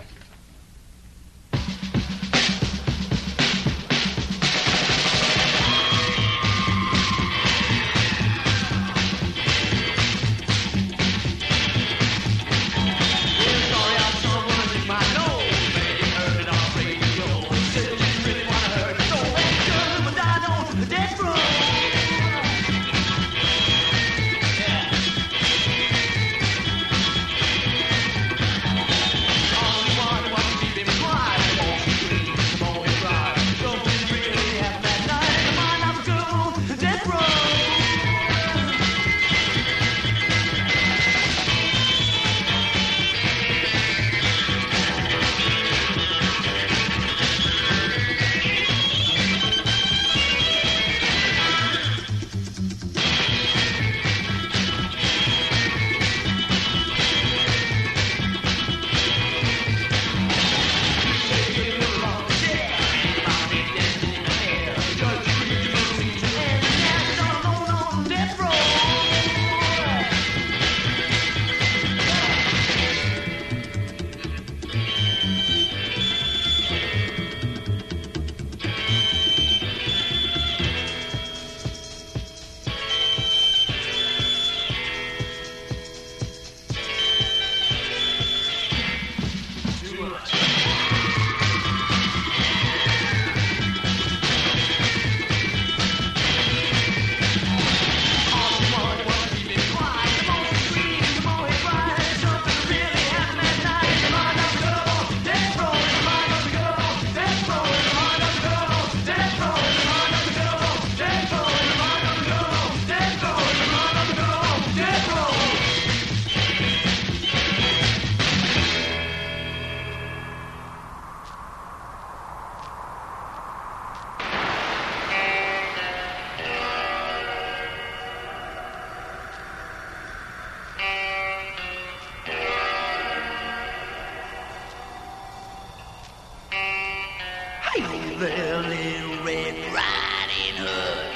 there, little Red Riding Hood.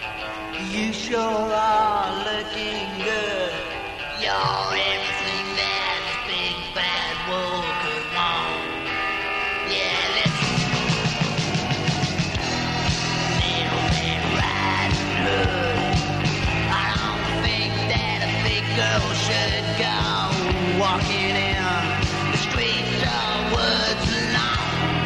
You sure are looking good. You're everything that this big bad wolf could want. Yeah, listen. Little Red Riding Hood. I don't think that a big girl should go walking in the streets of woods alone.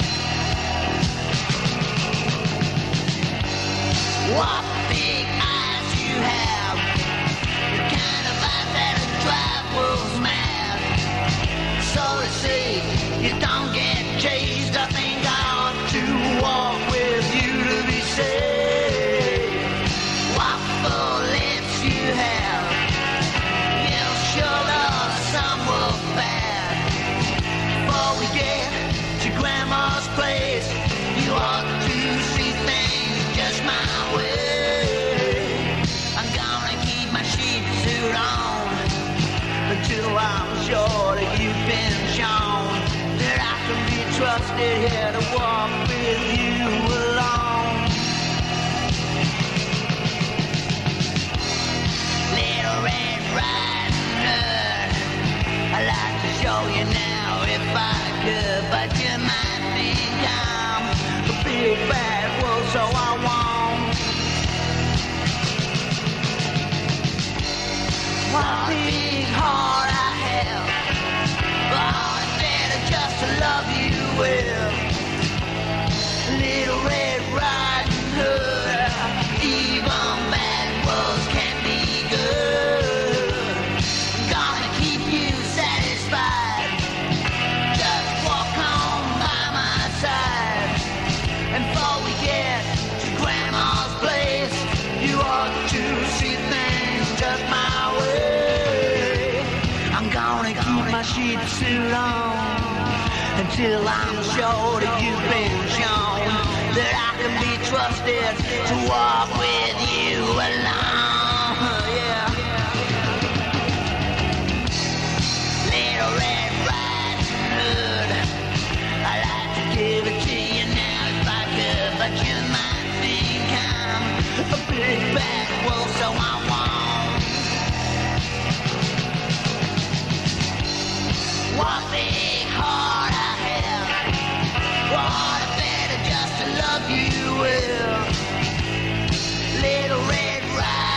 What big eyes you have, the kind of eyes that'll drive wolves mad. So they say, you don't get chased, I think I ought to walk with you to be safe. What full lips you have, you'll sure love some wolf bad. Before we get to Grandma's place, you ought to see things just my way. I'm gonna keep my sheep suit on until I'm sure that you've been shown that I can be trusted here to walk with you alone. Little Red Riding Hood, I'd like to show you now if I could, but you might think I'm a big bad wolf, so I won't. What big heart I have, oh, instead of just to love you well. Little Red Riding Hood, even just my way. I'm gonna keep my shit suit on until I'm sure that you've been shown that I can be trusted to walk with you along. Yeah. Little Red Riding Hood, I like to give it to you now if I could, but you might think I'm a big bad wolf, so I won't. One big heart I have, what better just to love you well. Little Red Riding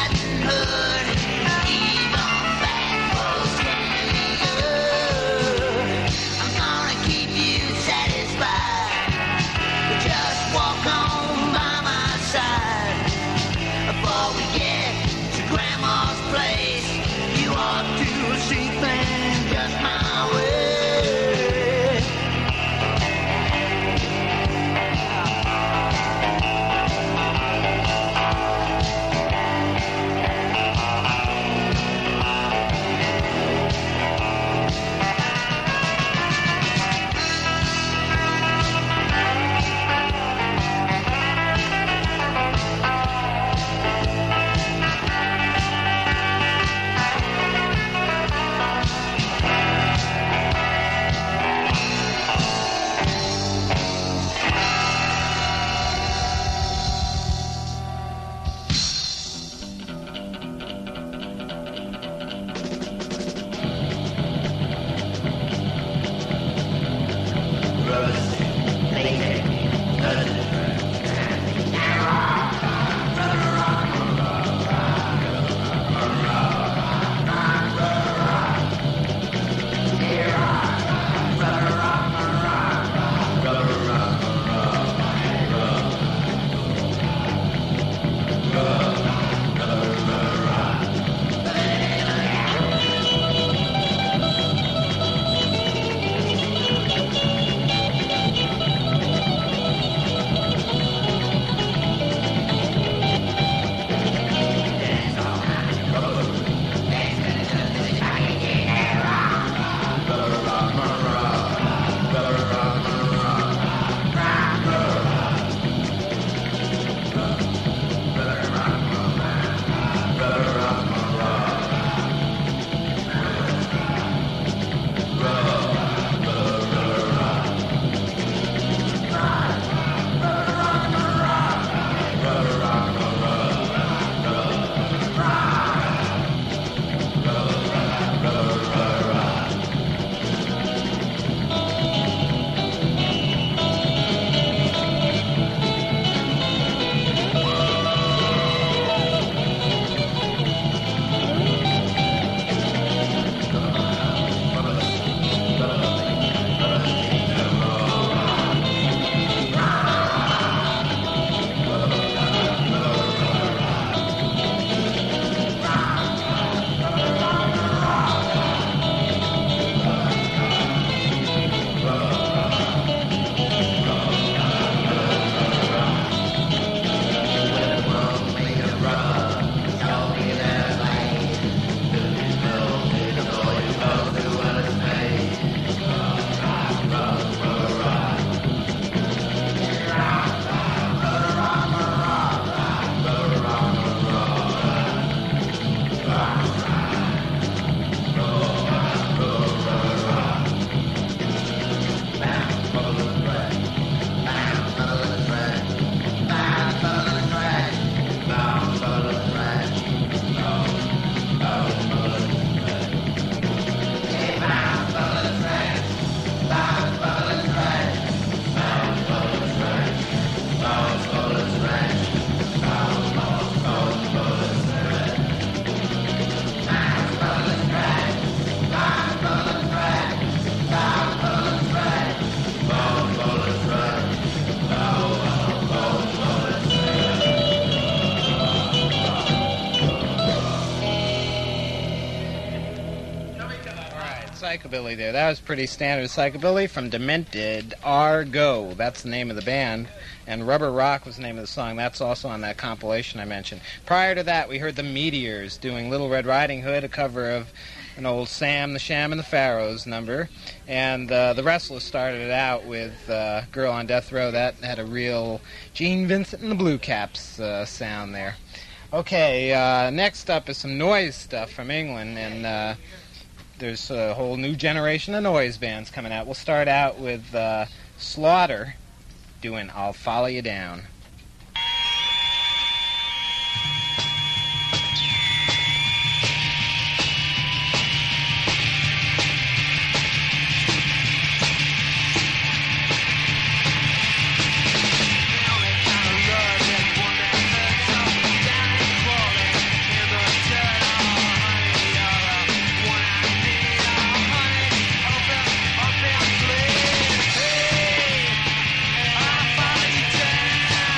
psychobilly there. That was pretty standard psychobilly from Demented. Argo, that's the name of the band. And Rubber Rock was the name of the song. That's also on that compilation I mentioned. Prior to that, we heard the Meteors doing Little Red Riding Hood, a cover of an old Sam the Sham and the Pharaohs number. And uh, the Restless started it out with uh, Girl on Death Row. That had a real Gene Vincent and the Blue Caps uh, sound there. Okay, uh, next up is some noise stuff from England, and uh, there's a whole new generation of noise bands coming out. We'll start out with uh, Slaughter doing I'll Follow You Down. Hey, I follow you down.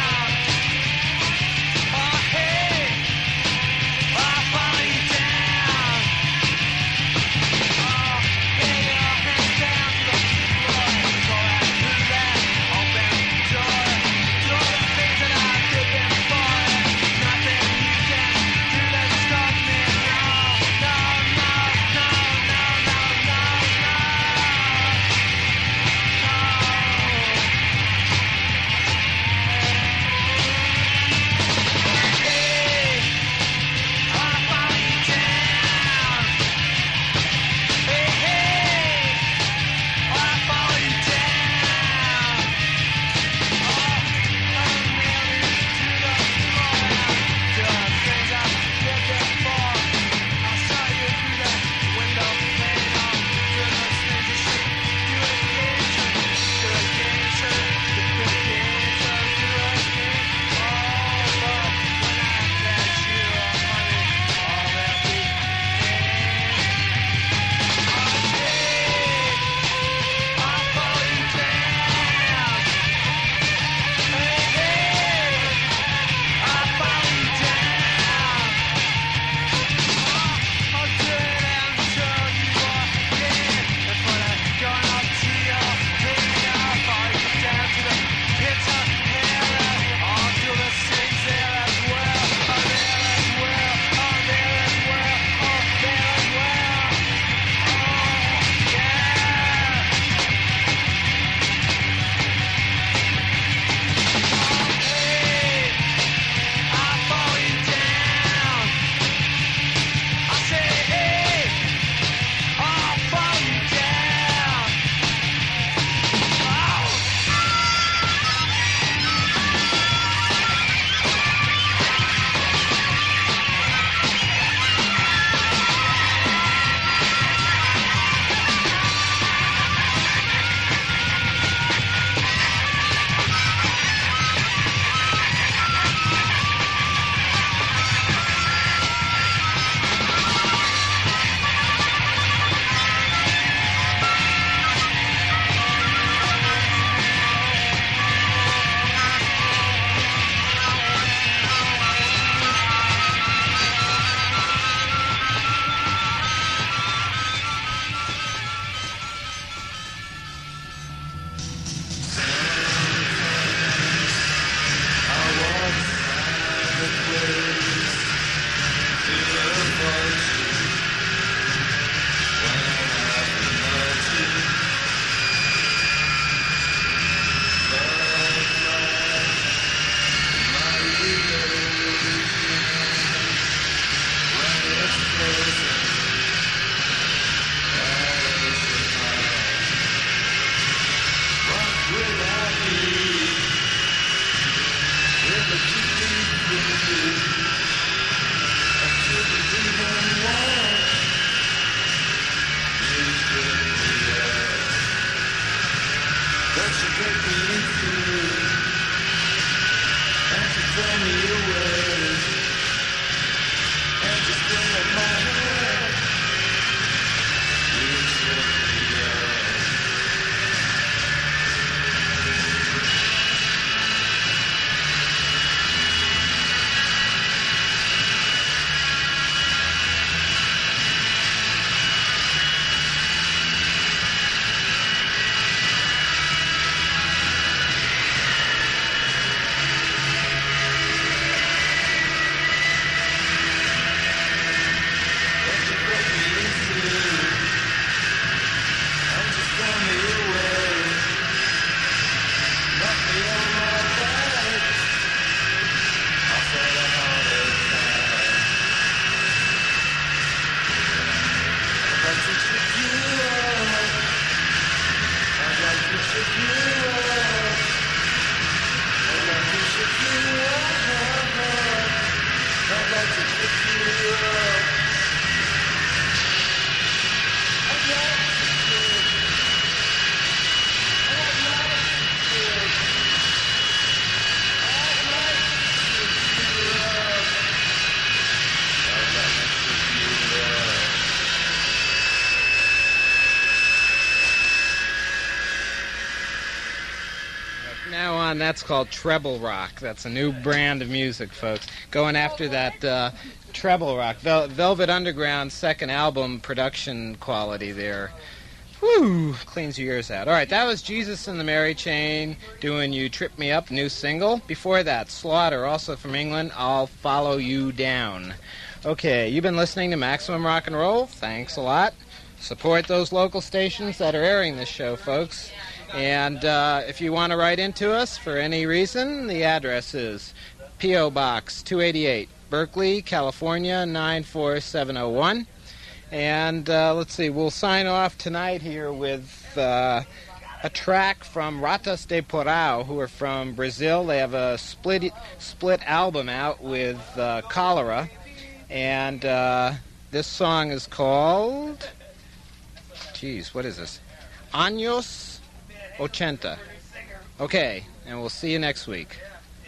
Now on, that's called treble rock. That's a new brand of music, folks. Going after that uh, treble rock. Vel- Velvet Underground's second album production quality there. Whew, cleans your ears out. All right, that was Jesus and the Mary Chain doing You Trip Me Up, new single. Before that, Slaughter, also from England, I'll Follow You Down. Okay, you've been listening to Maximum Rock and Roll. Thanks a lot. Support those local stations that are airing this show, folks. And uh, if you want to write into us for any reason, the address is P O. Box two eighty-eight, Berkeley, California, nine four seven oh one. And uh, let's see, we'll sign off tonight here with uh, a track from Ratas de Porão, who are from Brazil. They have a split split album out with uh, Cholera. And uh, this song is called... Geez, what is this? Años ochenta. Okay, and we'll see you next week.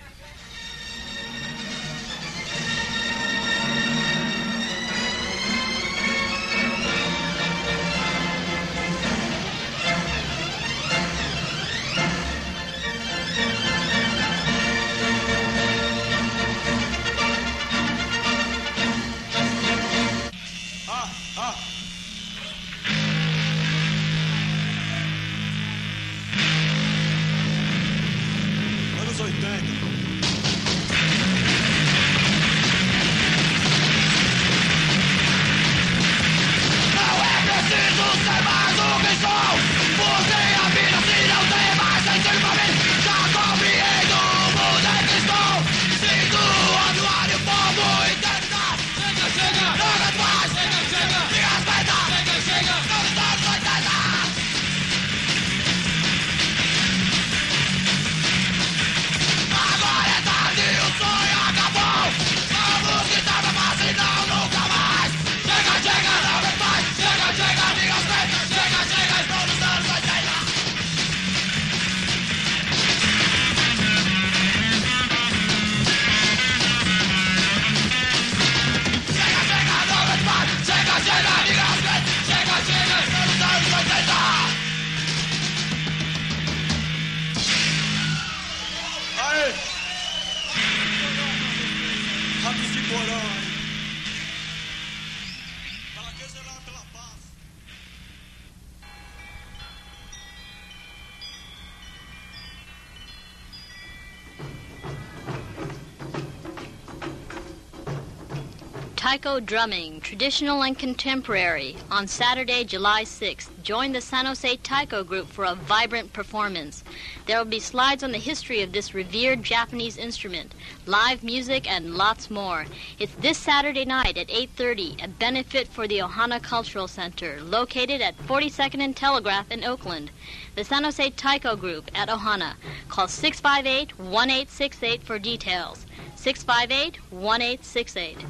Taiko Drumming, Traditional and Contemporary, on Saturday, July sixth. Join the San Jose Taiko Group for a vibrant performance. There will be slides on the history of this revered Japanese instrument, live music, and lots more. It's this Saturday night at eight thirty, a benefit for the Ohana Cultural Center, located at forty-second and Telegraph in Oakland. The San Jose Taiko Group at Ohana. Call six five eight, one eight six eight for details. six five eight, one eight six eight.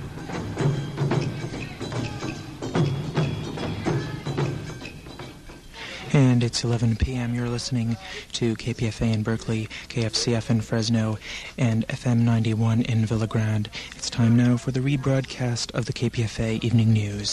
And it's eleven p.m. You're listening to K P F A in Berkeley, K F C F in Fresno, and F M ninety-one in Villa Grande. It's time now for the rebroadcast of the K P F A Evening News.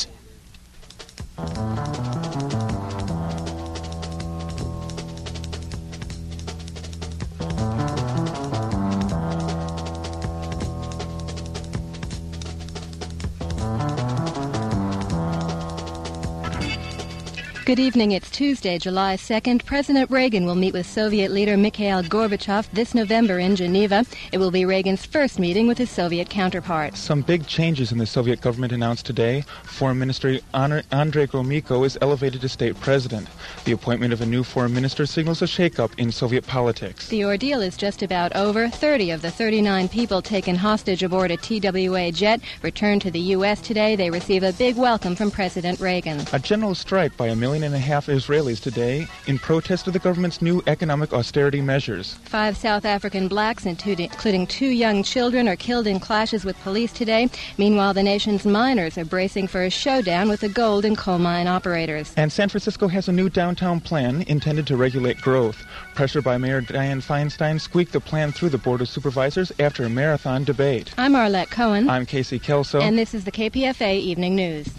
Good evening. It's Tuesday, July second. President Reagan will meet with Soviet leader Mikhail Gorbachev this November in Geneva. It will be Reagan's first meeting with his Soviet counterpart. Some big changes in the Soviet government announced today. Foreign Minister Andrei Gromyko is elevated to state president. The appointment of a new foreign minister signals a shakeup in Soviet politics. The ordeal is just about over. thirty of the thirty-nine people taken hostage aboard a T W A jet returned to the U S today. They receive a big welcome from President Reagan. A general strike by a million million and a half Israelis today in protest of the government's new economic austerity measures. Five South African blacks, including two young children, are killed in clashes with police today. Meanwhile, the nation's miners are bracing for a showdown with the gold and coal mine operators. And San Francisco has a new downtown plan intended to regulate growth. Pressure by Mayor Dianne Feinstein squeaked the plan through the Board of Supervisors after a marathon debate. I'm Arlette Cohen. I'm Casey Kelso. And this is the K P F A Evening News.